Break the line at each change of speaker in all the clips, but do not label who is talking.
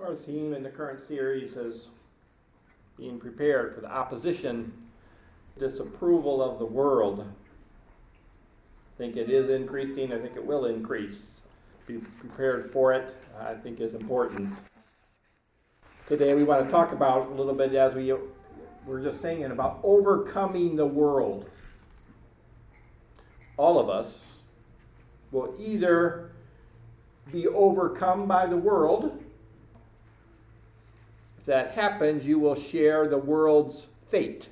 Our theme in the current series is being prepared for the opposition, disapproval of the world. I think it is increasing. I think it will increase. Be prepared for it, I think, is important. Today we want to talk about a little bit, as we were just saying, about overcoming the world. All of us will either be overcome by the world. If that happens, you will share the world's fate.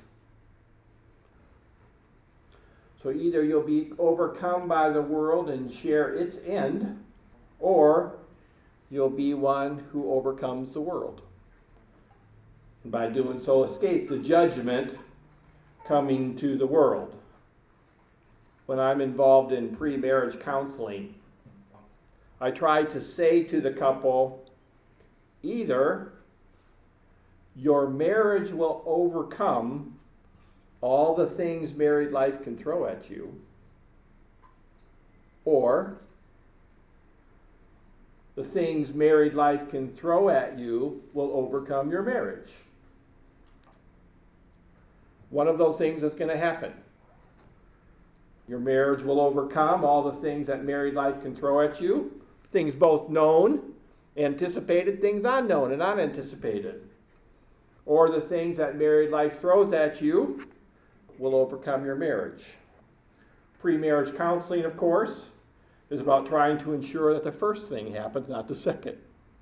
So either you'll be overcome by the world and share its end, or you'll be one who overcomes the world. And by doing so, escape the judgment coming to the world. When I'm involved in pre-marriage counseling, I try to say to the couple, either your marriage will overcome all the things married life can throw at you, or the things married life can throw at you will overcome your marriage. One of those things is going to happen. Your marriage will overcome all the things that married life can throw at you, things both known, anticipated, things unknown and unanticipated. Or the things that married life throws at you will overcome your marriage. Pre-marriage counseling, of course, is about trying to ensure that the first thing happens, not the second.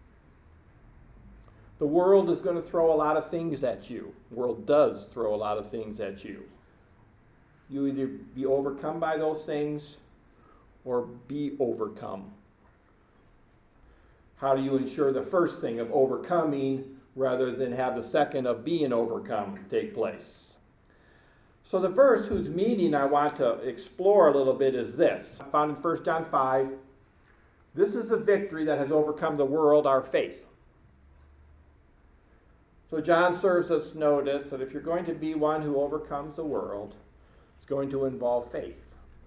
The world is going to throw a lot of things at you. The world does throw a lot of things at you. You either be overcome by those things or be overcome. How do you ensure the first thing of overcoming rather than have the second of being overcome take place? So the verse whose meaning I want to explore a little bit is this, found in 1 John 5. This is the victory that has overcome the world, our faith. So John serves us notice that if you're going to be one who overcomes the world, it's going to involve faith.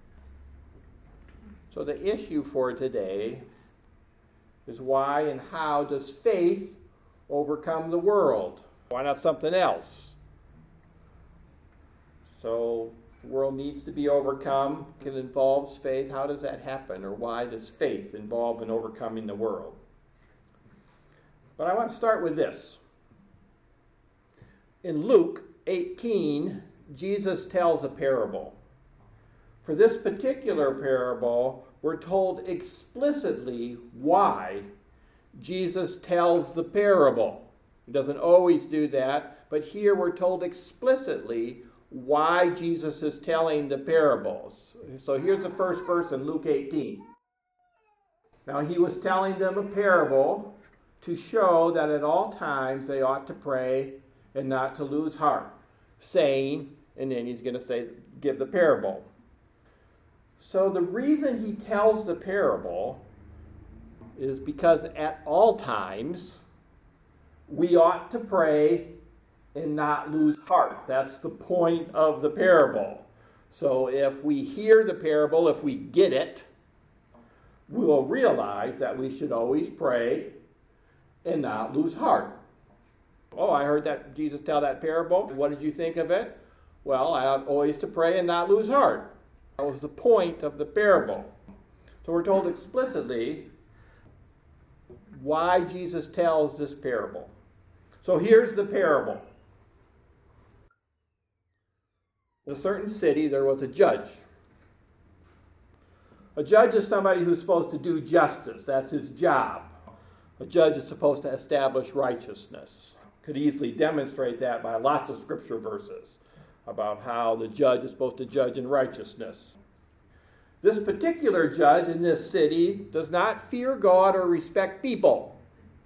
So the issue for today is why and how does faith overcome the world? Why not something else? So the world needs to be overcome. It involves faith. How does that happen? Or why does faith involve in overcoming the world? But I want to start with this. In Luke 18, Jesus tells a parable. For this particular parable, we're told explicitly why Jesus tells the parable. He doesn't always do that, but here we're told explicitly why Jesus is telling the parables. So here's the first verse in Luke 18. Now he was telling them a parable to show that at all times they ought to pray and not to lose heart, saying, and then he's going to give the parable. So the reason he tells the parable is because at all times we ought to pray and not lose heart. That's the point of the parable. So if we hear the parable, if we get it, we will realize that we should always pray and not lose heart. Oh, I heard that Jesus tell that parable. What did you think of it? Well, I ought always to pray and not lose heart. That was the point of the parable. So we're told explicitly why Jesus tells this parable. So here's the parable. In a certain city, there was a judge. A judge is somebody who's supposed to do justice. That's his job. A judge is supposed to establish righteousness. Could easily demonstrate that by lots of scripture verses about how the judge is supposed to judge in righteousness. This particular judge in this city does not fear God or respect people.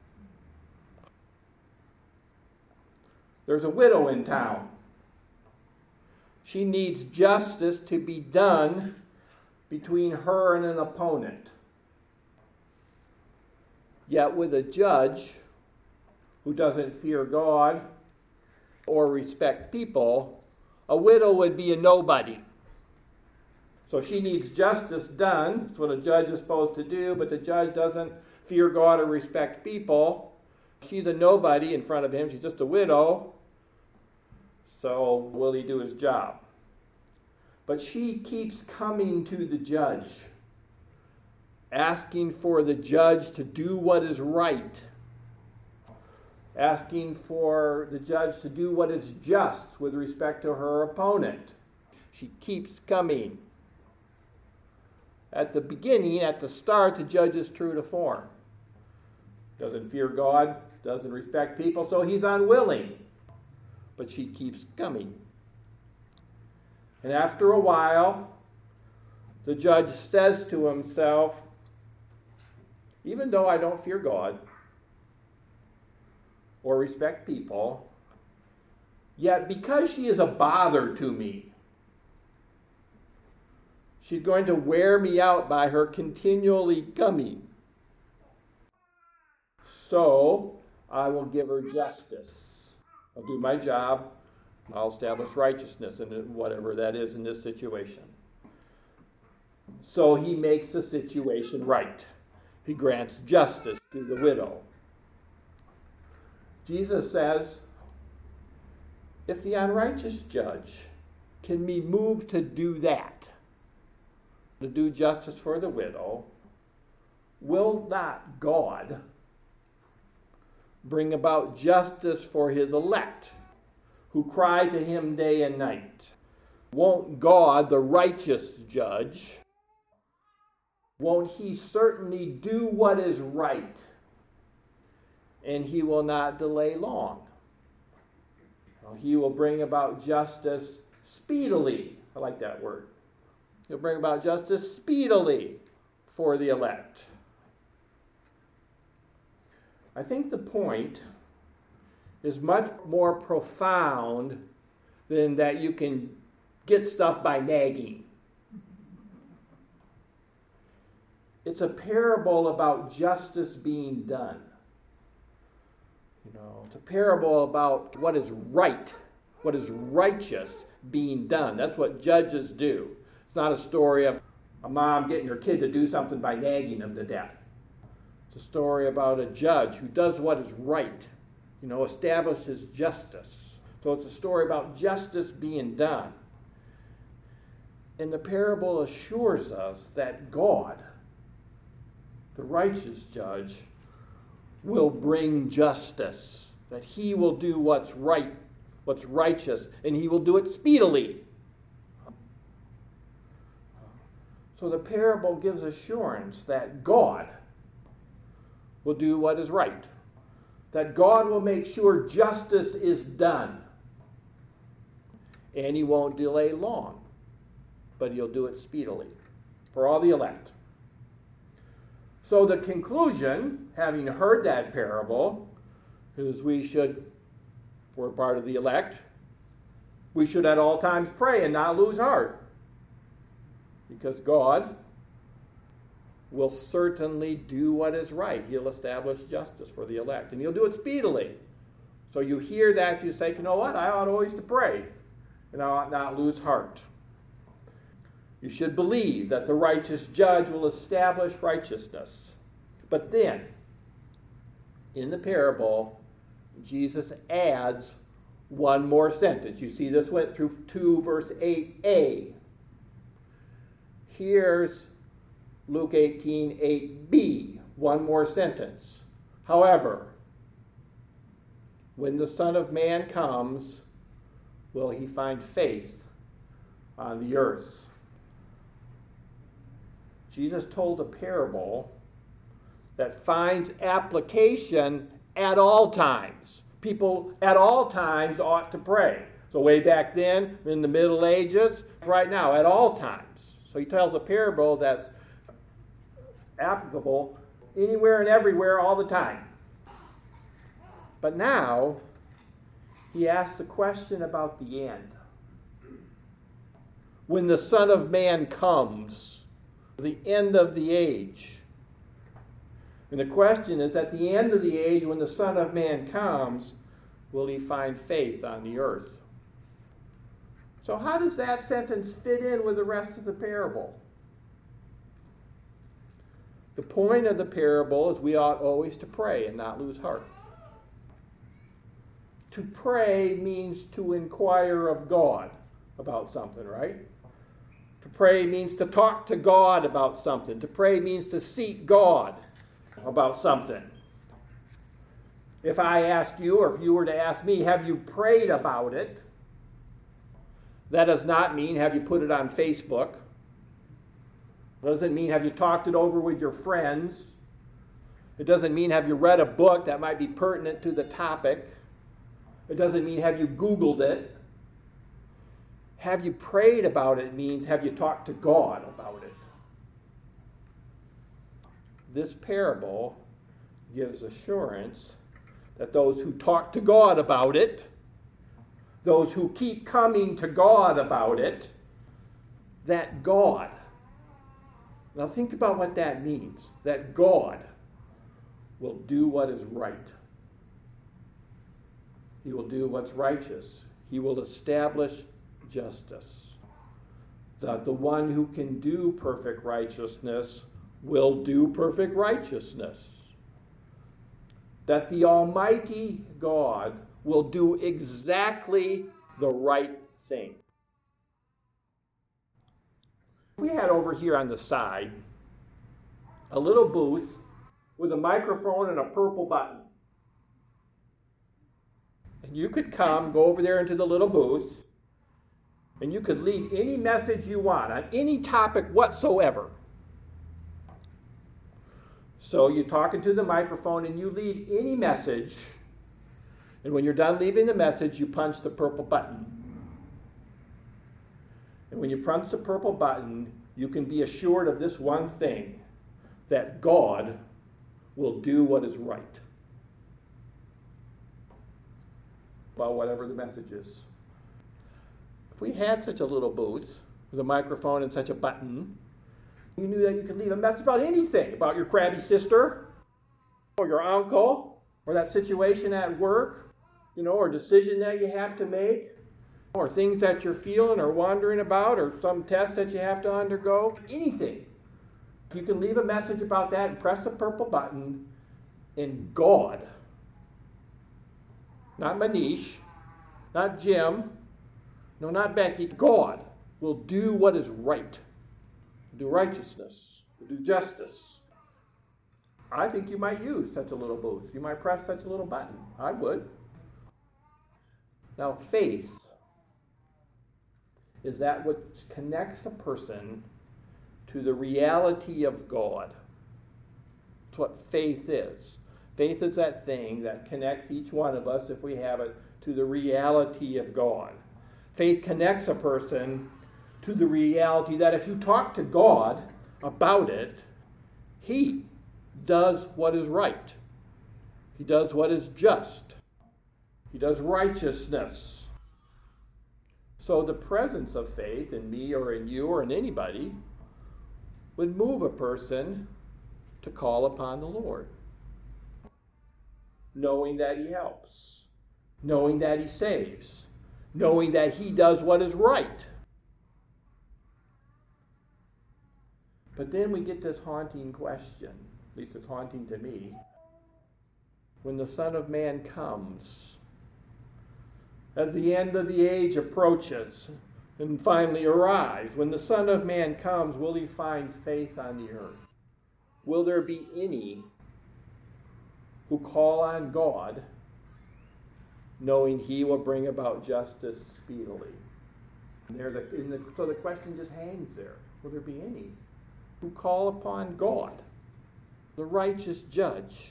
There's a widow in town. She needs justice to be done between her and an opponent. Yet with a judge who doesn't fear God or respect people, a widow would be a nobody. So she needs justice done. That's what a judge is supposed to do, but the judge doesn't fear God or respect people. She's a nobody in front of him. She's just a widow. So will he do his job? But she keeps coming to the judge, asking for the judge to do what is right, asking for the judge to do what is just with respect to her opponent. She keeps coming. At the beginning, at the start, the judge is true to form. Doesn't fear God, doesn't respect people, so he's unwilling. But she keeps coming. And after a while, the judge says to himself, even though I don't fear God or respect people, yet because she is a bother to me, she's going to wear me out by her continually coming. So I will give her justice. I'll do my job. I'll establish righteousness in whatever that is in this situation. So he makes the situation right. He grants justice to the widow. Jesus says, if the unrighteous judge can be moved to do that, to do justice for the widow, will not God bring about justice for his elect, who cry to him day and night? Won't God, the righteous judge, won't he certainly do what is right? And he will not delay long. He will bring about justice speedily. I like that word. He'll bring about justice speedily for the elect. I think the point is much more profound than that you can get stuff by nagging. It's a parable about justice being done. It's a parable about what is right, what is righteous being done. That's what judges do. It's not a story of a mom getting her kid to do something by nagging them to death. It's a story about a judge who does what is right, establishes justice. So it's a story about justice being done. And the parable assures us that God, the righteous judge, will bring justice, that he will do what's right, what's righteous, and he will do it speedily. So the parable gives assurance that God will do what is right, that God will make sure justice is done, and he won't delay long, but he'll do it speedily for all the elect. So the conclusion, having heard that parable, is we should, if we're part of the elect, we should at all times pray and not lose heart, because God will certainly do what is right. He'll establish justice for the elect, and he'll do it speedily. So you hear that, you say, you know what, I ought always to pray, and I ought not lose heart. You should believe that the righteous judge will establish righteousness. But then, in the parable, Jesus adds one more sentence. You see, this went through 2 verse 8a. Here's Luke 18:8b, one more sentence. However, when the Son of Man comes, will he find faith on the earth? Jesus told a parable that finds application at all times. People at all times ought to pray. So way back then, in the Middle Ages, right now, at all times. So he tells a parable that's applicable anywhere and everywhere all the time. But now, he asks a question about the end. When the Son of Man comes, the end of the age. And the question is, at the end of the age, when the Son of Man comes, will he find faith on the earth? So how does that sentence fit in with the rest of the parable? The point of the parable is we ought always to pray and not lose heart. To pray means to inquire of God about something, right? To pray means to talk to God about something. To pray means to seek God about something. If I ask you, or if you were to ask me, have you prayed about it? That does not mean have you put it on Facebook. It doesn't mean have you talked it over with your friends. It doesn't mean have you read a book that might be pertinent to the topic. It doesn't mean have you Googled it. Have you prayed about it means have you talked to God about it. This parable gives assurance that those who talk to God about it, those who keep coming to God about it, that God, now think about what that means, that God will do what is right. He will do what's righteous. He will establish justice. That the one who can do perfect righteousness will do perfect righteousness. That the Almighty God will do exactly the right thing. We had over here on the side a little booth with a microphone and a purple button. And you could come, go over there into the little booth, and you could leave any message you want on any topic whatsoever. So you talk into the microphone and you leave any message, and when you're done leaving the message, you punch the purple button. And when you punch the purple button, you can be assured of this one thing, that God will do what is right about whatever the message is. If we had such a little booth with a microphone and such a button, you knew that you could leave a message about anything, about your crabby sister, or your uncle, or that situation at work, or a decision that you have to make, or things that you're feeling or wondering about, or some test that you have to undergo, anything. You can leave a message about that and press the purple button, and God, not Manish, not Jim, no, not Becky, God will do what is right. Do righteousness, do justice. I think you might use such a little booth. You might press such a little button. I would. Now, faith is that which connects a person to the reality of God. That's what faith is. Faith is that thing that connects each one of us, if we have it, to the reality of God. Faith connects a person to the reality that if you talk to God about it, He does what is right. He does what is just. He does righteousness. So the presence of faith in me or in you or in anybody would move a person to call upon the Lord, knowing that He helps, knowing that He saves, knowing that He does what is right. But then we get this haunting question, at least it's haunting to me. When the Son of Man comes, as the end of the age approaches and finally arrives, when the Son of Man comes, will He find faith on the earth? Will there be any who call on God, knowing He will bring about justice speedily? So the question just hangs there. Will there be any who call upon God, the righteous judge?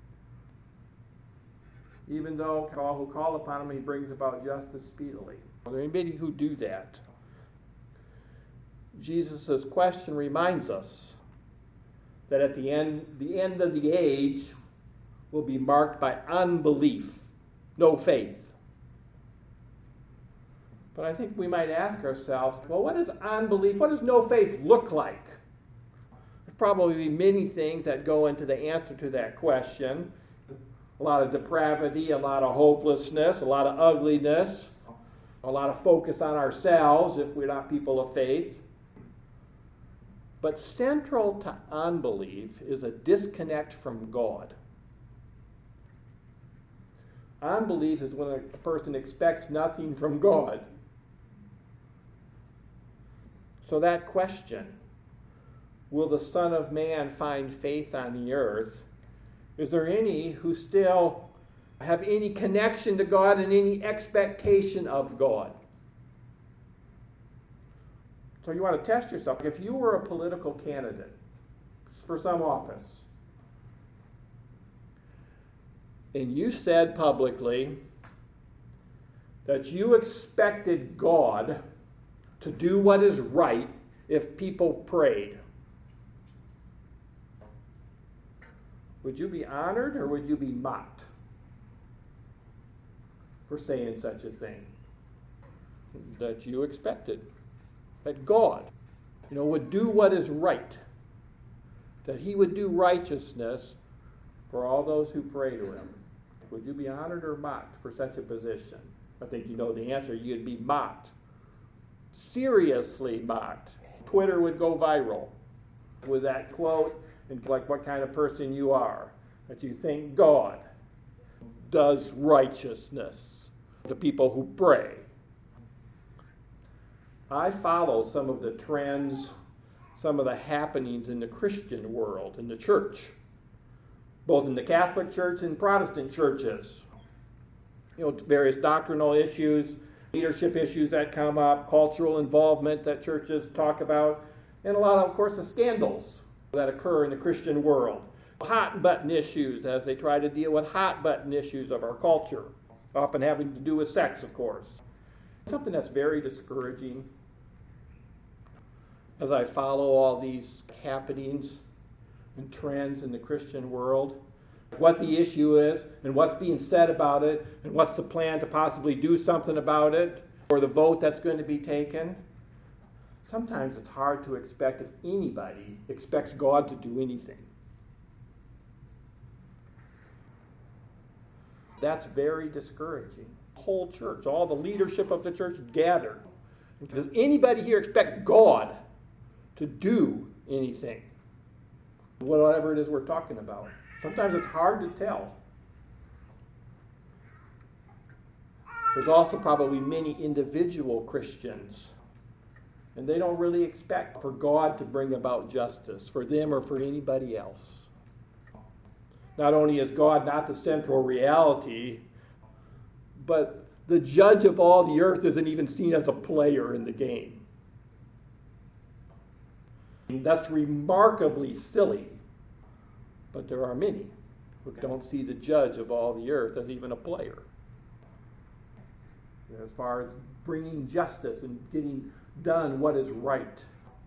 Even though all who call upon Him, He brings about justice speedily. Are there anybody who do that? Jesus' question reminds us that at the end of the age will be marked by unbelief, no faith. But I think we might ask ourselves, well, what does unbelief, what does no faith look like? There's probably many things that go into the answer to that question. A lot of depravity, a lot of hopelessness, a lot of ugliness, a lot of focus on ourselves if we're not people of faith. But central to unbelief is a disconnect from God. Unbelief is when a person expects nothing from God. So that question, will the Son of Man find faith on the earth? Is there any who still have any connection to God and any expectation of God? So you want to test yourself. If you were a political candidate for some office, and you said publicly that you expected God to do what is right if people prayed, would you be honored or would you be mocked for saying such a thing? That you expected. That God, would do what is right. That he would do righteousness for all those who pray to him. Would you be honored or mocked for such a position? I think you know the answer. You'd be mocked. Seriously mocked. Twitter would go viral with that quote, and like what kind of person you are, that you think God does righteousness to people who pray. I follow some of the trends, some of the happenings in the Christian world, in the church, both in the Catholic Church and Protestant churches. Various doctrinal issues, leadership issues that come up, cultural involvement that churches talk about, and a lot of course, the scandals that occur in the Christian world. Hot button issues as they try to deal with hot button issues of our culture, often having to do with sex, of course. Something that's very discouraging as I follow all these happenings and trends in the Christian world, what the issue is and what's being said about it and what's the plan to possibly do something about it or the vote that's going to be taken. Sometimes it's hard to expect if anybody expects God to do anything. That's very discouraging. The whole church, all the leadership of the church gathered. Does anybody here expect God to do anything? Whatever it is we're talking about. Sometimes it's hard to tell. There's also probably many individual Christians, and they don't really expect for God to bring about justice for them or for anybody else. Not only is God not the central reality, but the judge of all the earth isn't even seen as a player in the game. That's remarkably silly. But there are many who don't see the judge of all the earth as even a player. As far as bringing justice and getting done what is right.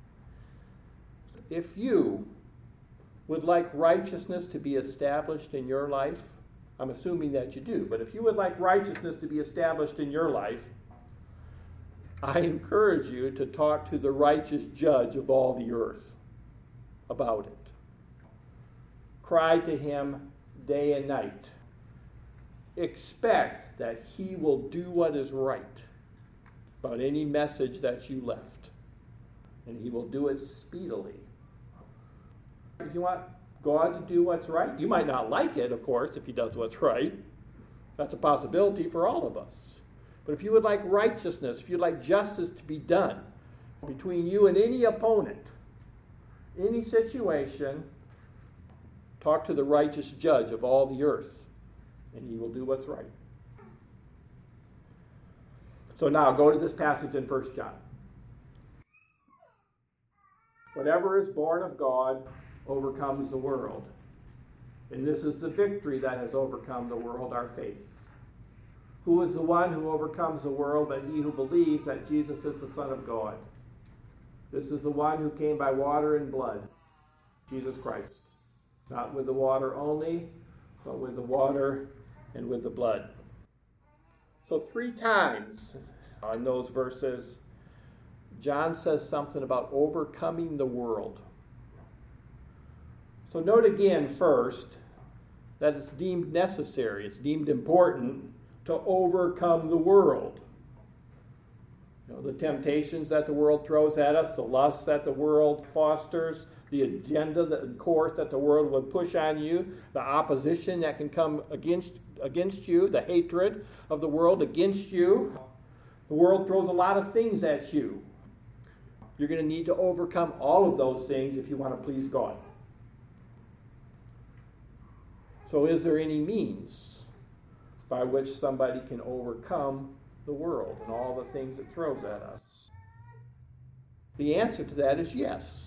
If you would like righteousness to be established in your life, I'm assuming that you do, but if you would like righteousness to be established in your life, I encourage you to talk to the righteous judge of all the earth about it. Cry to him day and night. Expect that he will do what is right about any message that you left. And he will do it speedily. If you want God to do what's right, you might not like it, of course, if he does what's right. That's a possibility for all of us. But if you would like righteousness, if you'd like justice to be done between you and any opponent, any situation, talk to the righteous judge of all the earth, and he will do what's right. So now go to this passage in 1 John. Whatever is born of God overcomes the world. And this is the victory that has overcome the world, our faith. Who is the one who overcomes the world but he who believes that Jesus is the Son of God? This is the one who came by water and blood, Jesus Christ. Not with the water only, but with the water and with the blood. So 3 times in those verses, John says something about overcoming the world. So note again first that it's deemed necessary, it's deemed important to overcome the world. The temptations that the world throws at us, the lusts that the world fosters, the agenda, the course that the world would push on you, the opposition that can come against you, the hatred of the world against you. The world throws a lot of things at you. You're going to need to overcome all of those things if you want to please God. So is there any means by which somebody can overcome the world and all the things it throws at us? The answer to that is yes.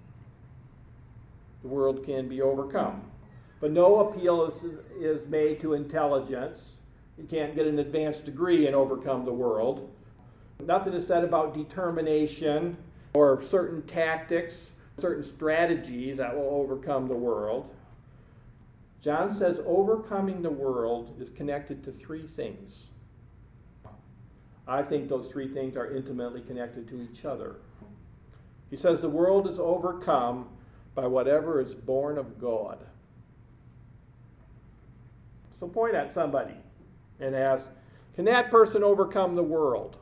The world can be overcome. But no appeal is made to intelligence. You can't get an advanced degree and overcome the world. Nothing is said about determination or certain tactics, certain strategies that will overcome the world. John says overcoming the world is connected to three things. I think those three things are intimately connected to each other. He says the world is overcome by whatever is born of God. So point at somebody and ask, can that person overcome the world?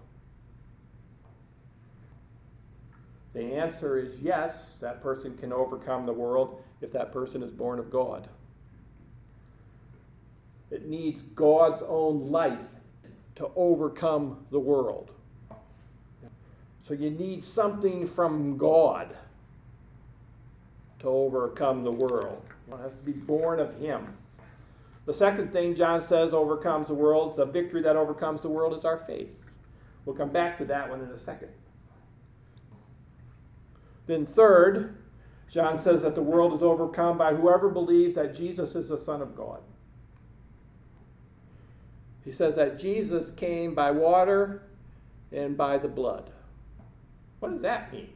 The answer is yes, that person can overcome the world if that person is born of God. It needs God's own life to overcome the world. So you need something from God to overcome the world. It has to be born of Him. The second thing John says overcomes the world, the victory that overcomes the world, is our faith. We'll come back to that one in a second. Then third, John says that the world is overcome by whoever believes that Jesus is the Son of God. He says that Jesus came by water and by the blood. What does that mean?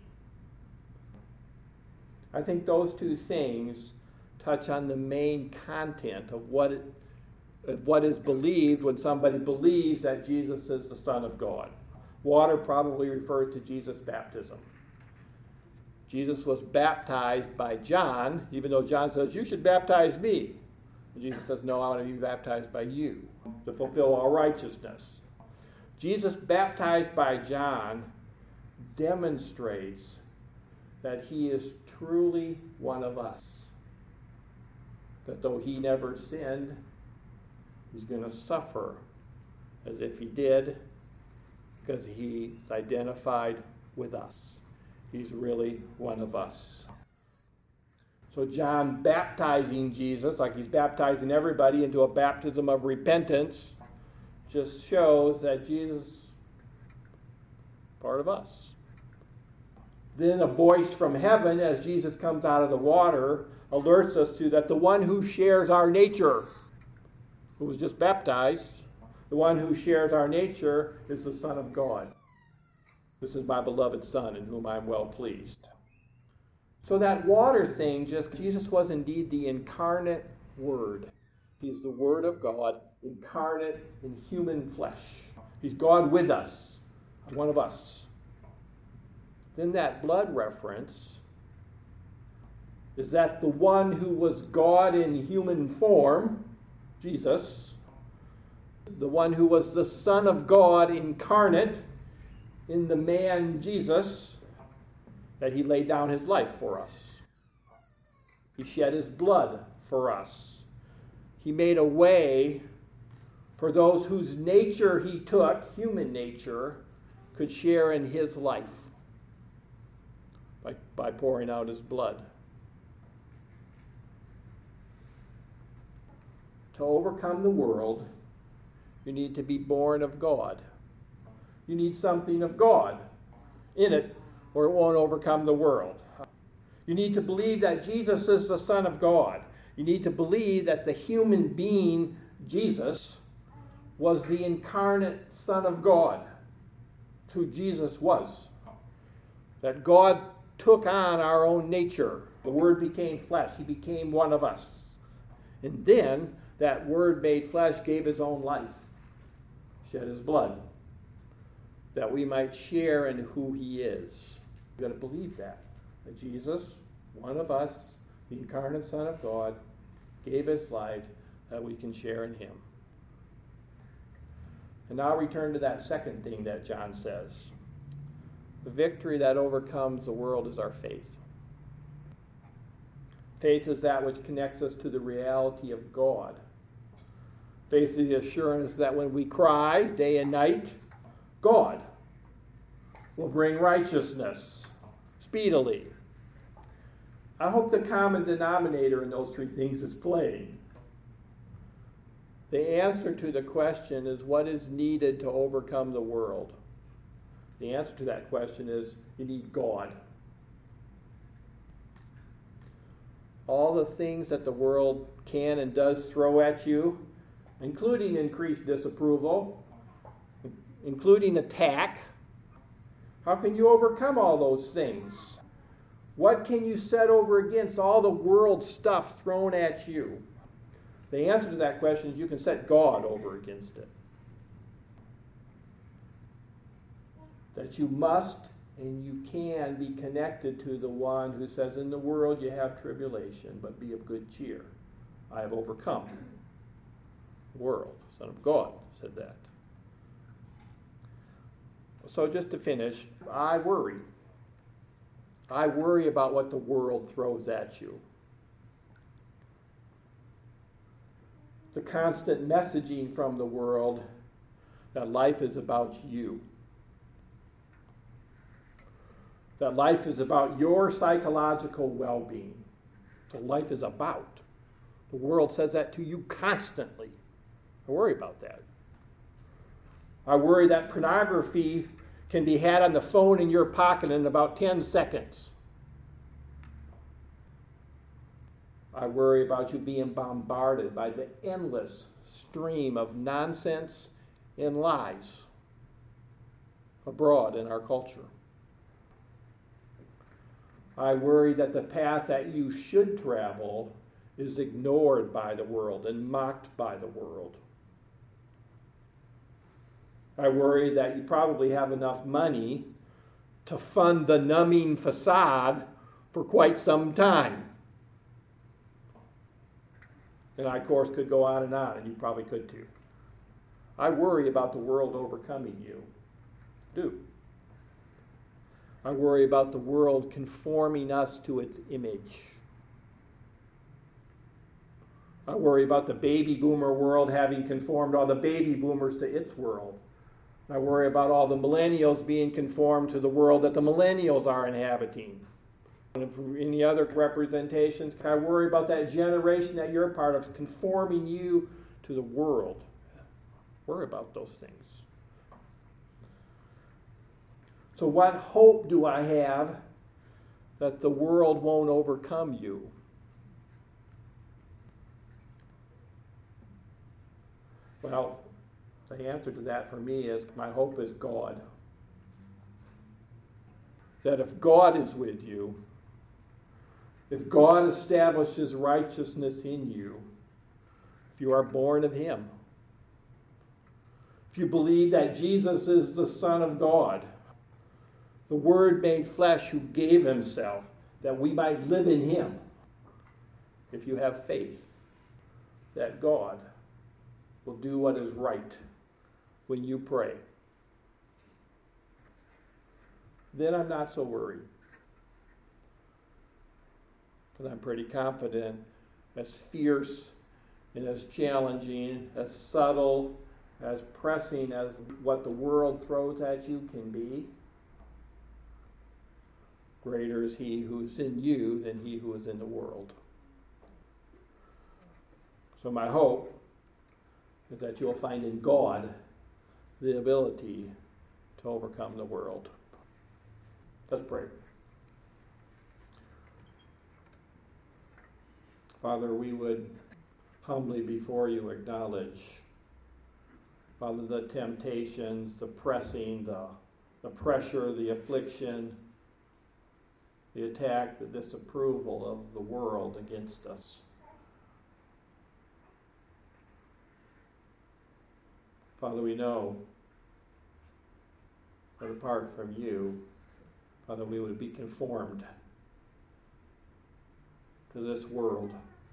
I think those two things touch on the main content of what is believed when somebody believes that Jesus is the Son of God. Water probably refers to Jesus' baptism. Jesus was baptized by John, even though John says, you should baptize me. And Jesus says, no, I want to be baptized by you to fulfill all righteousness. Jesus baptized by John demonstrates that he is truly one of us. That though he never sinned, he's going to suffer as if he did, because he's identified with us. He's really one of us. So John baptizing Jesus, like he's baptizing everybody into a baptism of repentance, just shows that Jesus is part of us. Then a voice from heaven, as Jesus comes out of the water, alerts us to that the one who shares our nature, who was just baptized, the one who shares our nature is the Son of God. This is my beloved Son, in whom I am well pleased. So that water thing, Jesus was indeed the incarnate Word. He's the Word of God, incarnate in human flesh. He's God with us, one of us. Then that blood reference is that the one who was God in human form, Jesus, the one who was the Son of God incarnate in the man Jesus, that he laid down his life for us. He shed his blood for us. He made a way for those whose nature he took, human nature, could share in his life by pouring out his blood. To overcome the world, you need to be born of God. You need something of God in it, or it won't overcome the world. You need to believe that Jesus is the Son of God. You need to believe that the human being, Jesus, was the incarnate Son of God. That's who Jesus was. That God took on our own nature. The Word became flesh. He became one of us. And then that Word made flesh gave his own life, shed his blood, that we might share in who he is. You've got to believe that Jesus, one of us, the incarnate Son of God, gave his life that we can share in him. And now return to that second thing that John says. The victory that overcomes the world is our faith. Faith is that which connects us to the reality of God. Faith is the assurance that when we cry day and night, God will bring righteousness speedily. I hope the common denominator in those three things is plain. The answer to the question is what is needed to overcome the world. The answer to that question is you need God. All the things that the world can and does throw at you, including increased disapproval, including attack, how can you overcome all those things? What can you set over against all the world stuff thrown at you? The answer to that question is you can set God over against it. That you must and you can be connected to the one who says, in the world you have tribulation, but be of good cheer. I have overcome the world. Son of God said that. So just to finish, I worry. I worry about what the world throws at you. The constant messaging from the world that life is about you. That life is about your psychological well-being. That's what life is about. The world says that to you constantly. I worry about that. I worry that pornography can be had on the phone in your pocket in about 10 seconds. I worry about you being bombarded by the endless stream of nonsense and lies abroad in our culture. I worry that the path that you should travel is ignored by the world and mocked by the world. I worry that you probably have enough money to fund the numbing facade for quite some time. And I, of course, could go on, and you probably could too. I worry about the world overcoming you. I do. I worry about the world conforming us to its image. I worry about the baby boomer world having conformed all the baby boomers to its world. I worry about all the millennials being conformed to the world that the millennials are inhabiting. And for any other representations, I worry about that generation that you're a part of conforming you to the world. Worry about those things. So what hope do I have that the world won't overcome you? Well, the answer to that for me is my hope is God. That if God is with you, if God establishes righteousness in you, if you are born of Him, if you believe that Jesus is the Son of God, the Word made flesh who gave Himself, that we might live in Him, if you have faith that God will do what is right when you pray, then I'm not so worried. Because I'm pretty confident, as fierce and as challenging, as subtle, as pressing as what the world throws at you can be, greater is He who is in you than he who is in the world. So my hope is that you'll find in God the ability to overcome the world. Let's pray. Father, we would humbly before you acknowledge, Father, the temptations, the pressing, the pressure, the affliction, the attack, the disapproval of the world against us. Father, we know that apart from you, Father, we would be conformed to this world.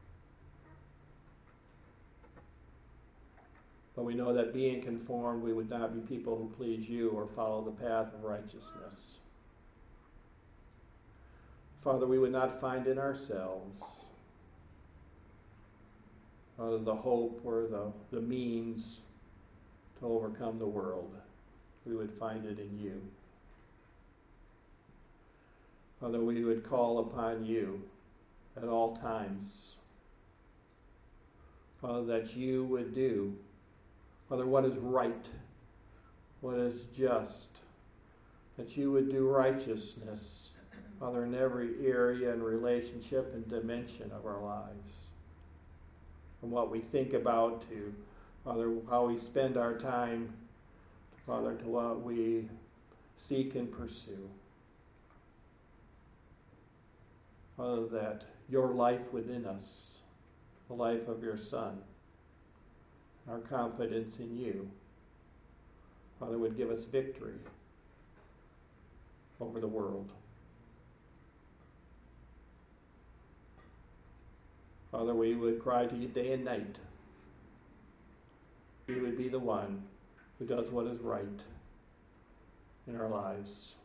But we know that being conformed, we would not be people who please you or follow the path of righteousness. Father, we would not find in ourselves the hope or the means to overcome the world. We would find it in you. Father, we would call upon you at all times. Father, that you would do, Father, what is right, what is just, that you would do righteousness, Father, in every area and relationship and dimension of our lives. From what we think about to, Father, how we spend our time, Father, to what we seek and pursue. Father, that your life within us, the life of your Son, our confidence in you, Father, would give us victory over the world. Father, we would cry to you day and night. You would be the one who does what is right in our lives.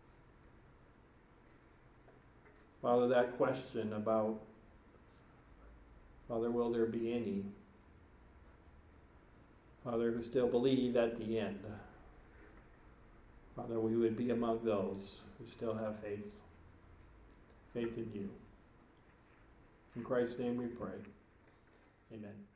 Father, that question about, Father, will there be any, Father, who still believe at the end? Father, we would be among those who still have faith in you. In Christ's name we pray. Amen.